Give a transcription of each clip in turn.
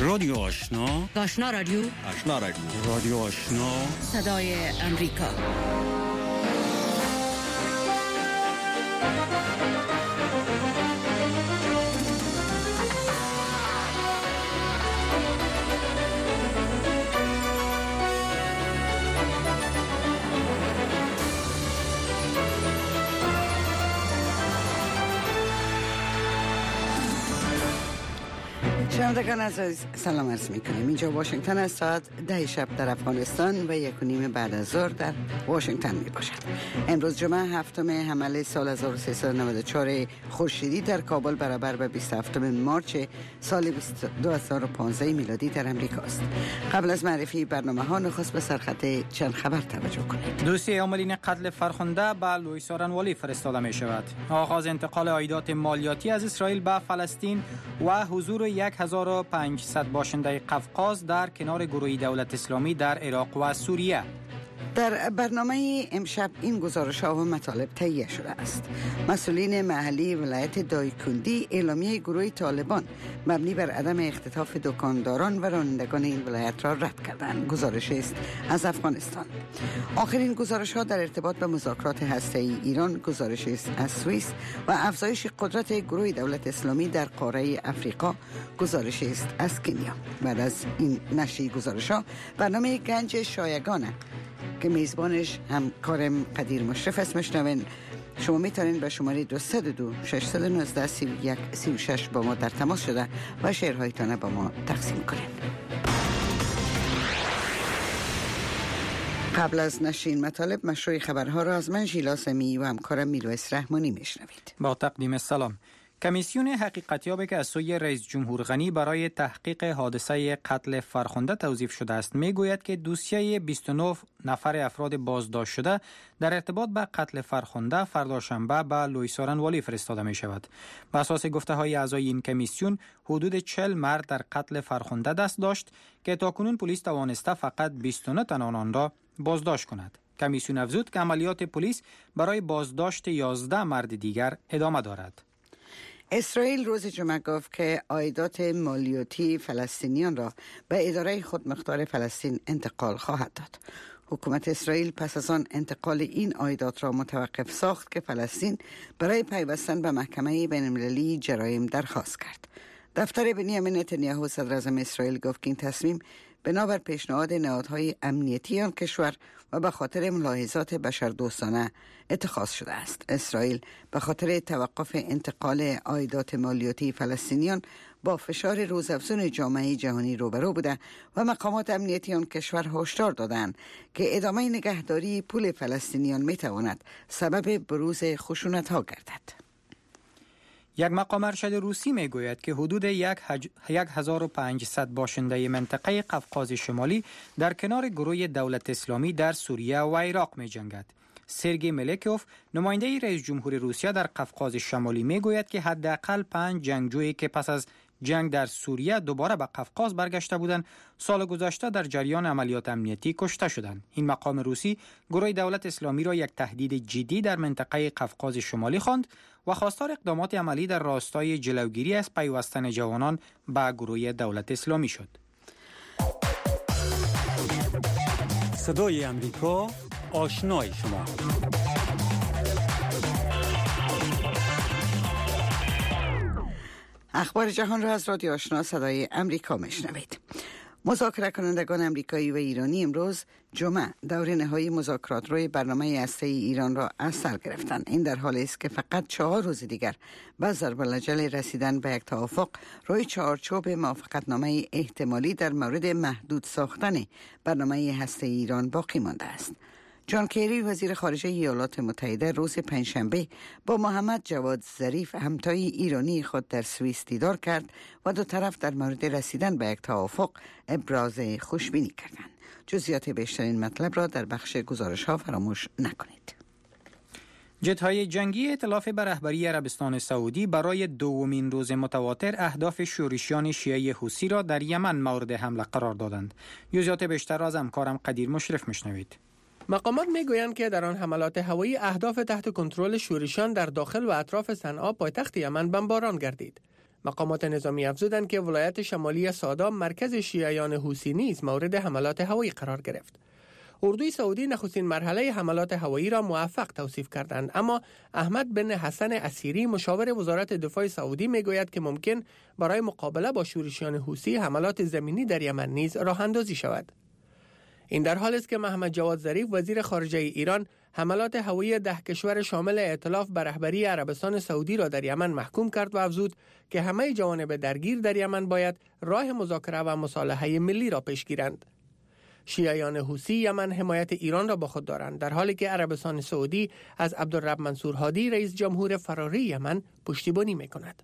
رادیو آشنا، آشنا رادیو، آشنا رادیو، رادیو آشنا، صدای امریکا. شنوندگان عزیز سلام عرض می‌کنیم. اینجا واشنگتن است. ساعت 10 شب در افغانستان و 1:30 بعد از ظهر در واشنگتن میباشد. امروز جمعه هفتم حمل سال 1394 خورشیدی در کابل برابر به 27 مارس سال 2015 میلادی در امریکا است. قبل از معرفی برنامه‌ها نخست به سرخط چند خبر توجه کنید. دوسیه عاملین قتل فرخنده به لوئیس آرنوالی فرستاده می شود. آغاز انتقال عایدات مالیاتی از اسرائیل به فلسطین و حضور 1500 باشنده قفقاز در کنار گروه دولت اسلامی در عراق و سوریه. در برنامه امشب این گزارش‌ها و مطالب تهیه شده است. مسئولین محلی ولایت دایکندی اعلامیه گروه طالبان مبنی بر عدم اختطاف دکانداران و رانندگان این ولایت را رد کردند. گزارش است از افغانستان. آخرین گزارش‌ها در ارتباط به مذاکرات هسته‌ای ایران، گزارش است از سوئیس و افزایش قدرت گروه دولت اسلامی در قاره افریقا، گزارش است از کنیا. بعد از این نشر گزارش‌ها برنامه گنج شایگان که میزبانش همکارم قدیر مشرف است میشنوین. شما میتونین به شماره 202 619 31 36 با ما در تماس شده و شعرهایتان با ما تقسیم کنین. قبل از نشر این مطالب مشروع خبرها را از من ژیلا سمی و همکارم میلویس رحمانی میشنوید. با تقدیم سلام. کمیسیون حقیقتیابی که از سوی رئیس جمهور غنی برای تحقیق حادثه قتل فرخنده توظیف شده است میگوید که دوسیه 29 نفر افراد بازداشت شده در ارتباط به قتل فرخنده فردا شنبه به لوئیس آرنوالی فرستاده می شود. بر اساس گفته های اعضای این کمیسیون حدود 40 مرد در قتل فرخنده دست داشت که تاکنون پلیس توانسته فقط 29 تن آنان را بازداشت کند. کمیسیون افزود که عملیات پلیس برای بازداشت 11 مرد دیگر ادامه دارد. اسرائیل روز جمعه گفت که عایدات مالیاتی فلسطینیان را به اداره خودمختار فلسطین انتقال خواهد داد. حکومت اسرائیل پس از آن انتقال این عایدات را متوقف ساخت که فلسطین برای پیوستن به محکمه بین‌المللی جرایم درخواست کرد. دفتر بنیامین نتانیاهو صدر اعظم اسرائیل گفت که این تصمیم بنابر پیشنهاد نهادهای امنیتی آن کشور و به خاطر ملاحظات بشردوستانه اتخاذ شده است. اسرائیل به خاطر توقف انتقال عایدات مالیاتی فلسطینیان با فشار روزافزون جامعه جهانی روبرو بوده و مقامات امنیتی آن کشور هشدار دادند که ادامه نگهداری پول فلسطینیان میتواند سبب بروز خشونت‌ها گردد. یک مقام ارشد روسی میگوید که حدود 1500 باشنده منطقه قفقاز شمالی در کنار گروه دولت اسلامی در سوریه و عراق می جنگد. سرگئی ملکوف نماینده رئیس جمهور روسیه در قفقاز شمالی میگوید که حداقل 5 جنگجویی که پس از جنگ در سوریه دوباره به قفقاز برگشته بودند سال گذشته در جریان عملیات امنیتی کشته شدند. این مقام روسی گروه دولت اسلامی را یک تهدید جدی در منطقه قفقاز شمالی خواند و خواستار اقدامات عملی در راستای جلوگیری از پیوستن جوانان به گروه دولت اسلامی شد. صدای امریکا، آشنای شما. اخبار جهان را از رادیو آشنا صدای امریکا میشنوید. مذاکره کنندگان امریکایی و ایرانی امروز جمعه دور نهایی مذاکرات روی برنامه هسته‌ای ایران را از سر گرفتند. این در حالی است که فقط 4 روز دیگر به ضرب‌العجل رسیدن به یک توافق روی چارچوب موافقتنامه احتمالی در مورد محدود ساختن برنامه هسته‌ای ایران باقی مانده است. جان کری وزیر خارجه ایالات متحده روز پنجشنبه با محمد جواد ظریف همتای ایرانی خود در سوئیس دیدار کرد و دو طرف در مورد رسیدن به یک توافق ابراز خوشبینی کردند. جزئیات بیشتر این مطلب را در بخش گزارش‌ها فراموش نکنید. جت‌های جنگی ائتلاف به رهبری عربستان سعودی برای دومین روز متواتر اهداف شورشیان شیعه حوثی را در یمن مورد حمله قرار دادند. جزئیات بیشتر را از همکارم قدیر مشرف میشنوید. مقامات میگویند که در آن حملات هوایی اهداف تحت کنترل شورشیان در داخل و اطراف صنعا پایتخت یمن بمباران گردید. مقامات نظامی افزودند که ولایت شمالی سادام مرکز شیعیان حوثی نیز مورد حملات هوایی قرار گرفت. اردوی سعودی نخستین مرحله حملات هوایی را موفق توصیف کردند، اما احمد بن حسن اسیری مشاور وزارت دفاع سعودی میگوید که ممکن برای مقابله با شورشیان حوثی حملات زمینی در یمن نیز راه اندازی شود. این در حالی است که محمد جواد ظریف وزیر خارجه ایران حملات هوایی 10 کشور شامل ائتلاف به رهبری عربستان سعودی را در یمن محکوم کرد و افزود که همه جوانب درگیر در یمن باید راه مذاکره و مصالحه ملی را پیش گیرند. شیعیان حوثی یمن حمایت ایران را با خود دارند، در حالی که عربستان سعودی از عبدالرب منصور هادی رئیس جمهور فراری یمن پشتیبانی می‌کند.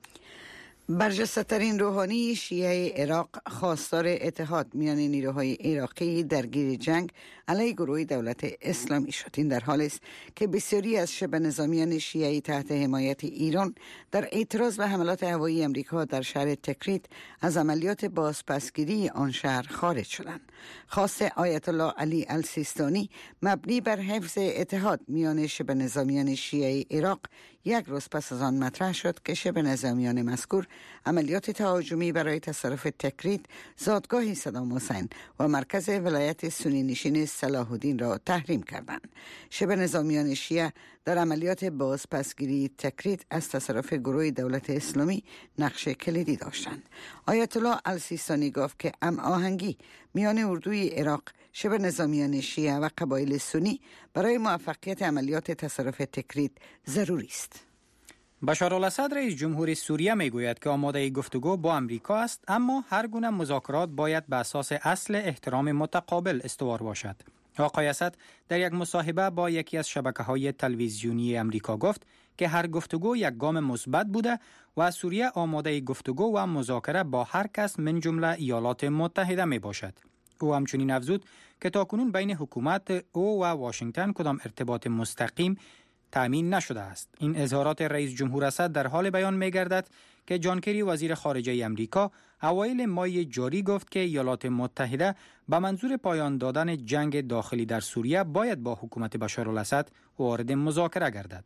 برجسته‌ترین روحانی شیعه عراق خواستار اتحاد میان نیروهای عراقی درگیر جنگ علیه گروه دولت اسلامی شد. این در حالی است که بسیاری از شبه نظامیان شیعی تحت حمایت ایران در اعتراض به حملات هوایی امریکا در شهر تکریت از عملیات بازپسگیری آن شهر خارج شدند. خواست آیت الله علی السیستانی مبنی بر حفظ اتحاد میان شبه نظامیان شیعی عراق یک روز پس از آن مطرح شد که شبه نظامیان مذکور عملیات تهاجمی برای تصرف تکریت، زادگاه صدام حسین و مرکز ولایت سنی نشین صلاح الدین را تحریم کردند. شبه نظامیان شیعه در عملیات بازپسگیری تکریت از تصرف گروه دولت اسلامی نقش کلیدی داشتند. آیت الله السیستانی گفت که هماهنگی میان اردوی عراق، شبه نظامیان شیعه و قبایل سنی برای موفقیت عملیات تصرف تکریت ضروری است. بشارالاسد رئیس جمهور سوریه میگوید که آماده گفتگو با امریکا است، اما هر گونه مذاکرات باید بر اساس اصل احترام متقابل استوار باشد. آقای اسد در یک مصاحبه با یکی از شبکه‌های تلویزیونی امریکا گفت که هر گفتگو یک گام مثبت بوده و سوریه آماده گفتگو و مذاکره با هر کس من جمله ایالات متحده می باشد. او همچنین افزود که تاکنون بین حکومت او و واشنگتن کدام ارتباط مستقیم تأمین نشده است. این اظهارات رئیس جمهور اسد در حال بیان می گردد که جان کری وزیر خارجه امریکا اوایل ماه جاری گفت که ایالات متحده به منظور پایان دادن جنگ داخلی در سوریه باید با حکومت بشارالاسد وارد مذاکره گردد.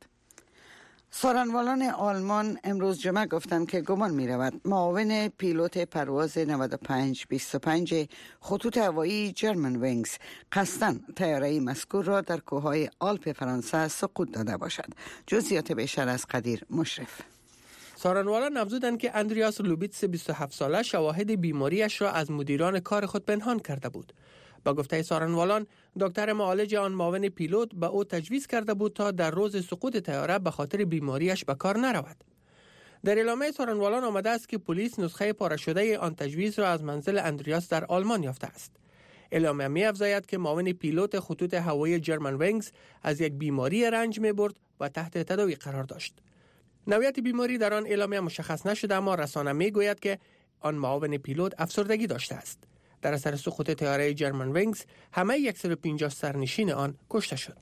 سارنوالان آلمان امروز جمعه گفتند که گمان می رود معاون پیلوت پرواز 9525 خطوط هوایی جرمن وینگز قصداً طیاره مذکور را در کوههای آلپ فرانسه سقوط داده باشد. جزئیات بیشتر از قدیر مشرف. سارنوالان افزودند که اندریاس لوبیتس 27 ساله شواهد بیماریش را از مدیران کار خود پنهان کرده بود. با گفته سارنوالان، دکتر معالج آن معاون پیلوت به او تجویز کرده بود تا در روز سقوط طیاره به خاطر بیماریش به کار نرود. در اعلامیه سارنوالان آمده است که پلیس نسخه پاره شده آن تجویز را از منزل اندریاس در آلمان یافته است. اعلامیه می‌افزاید که معاون پیلوت خطوط هوایی جرمن وینگز از یک بیماری رنج می‌برد و تحت تداوی قرار داشت. نوعیت بیماری در آن اعلامیه مشخص نشده، اما رسانه می‌گوید که آن معاون پیلوت افسردگی داشته است. در اثر سقوط طیاره جرمن وینگز همه 150 سرنشین آن کشته شد.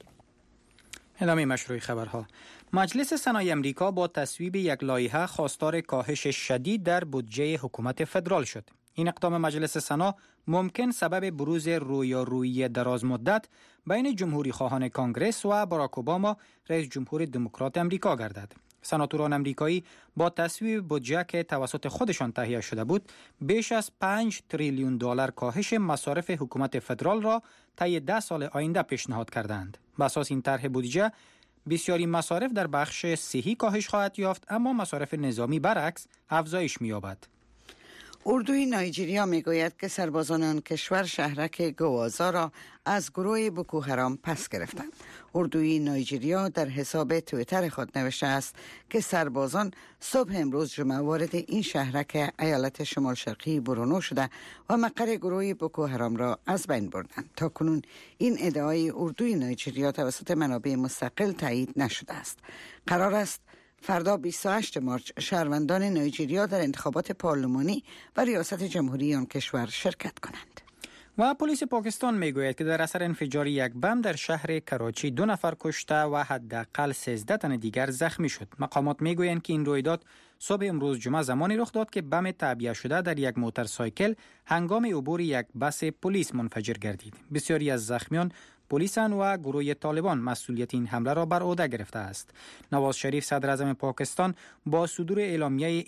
ادامه مشروع خبرها. مجلس سنای امریکا با تصویب یک لایحه خواستار کاهش شدید در بودجه حکومت فدرال شد. این اقدام مجلس سنا ممکن سبب بروز رویارویی دراز مدت بین جمهوری خواهان کانگرس و باراک اوباما رئیس جمهور دموکرات امریکا گردد. سناتوران امریکایی با تصویب بودجه که توسط خودشان تهیه شده بود، بیش از 5 تریلیون دلار کاهش مصارف حکومت فدرال را طی 10 سال آینده پیشنهاد کردند. بر اساس این طرح بودجه، بسیاری مصارف در بخش صحی کاهش خواهد یافت، اما مصارف نظامی برعکس افزایش می‌یابد. اردوی نایجریا میگوید که سربازان آن کشور شهرک گوازا را از گروه بوکو حرام پس گرفتند. اردوی نایجریا در حساب توییتر خود نوشته است که سربازان صبح امروز جمعه وارد این شهرک ایالت شمال شرقی برونو شده و مقر گروه بوکو حرام را از بین بردند. تا کنون این ادعای اردوی نایجریا توسط منابع مستقل تایید نشده است. قرار است فردا 28 مارس شهروندان نایجریا در انتخابات پارلمانی و ریاست جمهوری آن کشور شرکت کنند. و پلیس پاکستان میگوید که در اثر انفجار یک بم در شهر کراچی 2 نفر کشته و حداقل 13 تن دیگر زخمی شد. مقامات میگویند که این رویداد صبح امروز جمعه زمانی رخ داد که بم تعبیه شده در یک موتورسایکل هنگام عبور یک بس پلیس منفجر گردید. بسیاری از زخمیان پلیسان و گروه طالبان مسئولیت این حمله را بر عهده گرفته است. نواز شریف صدر اعظم پاکستان با صدور اعلامیه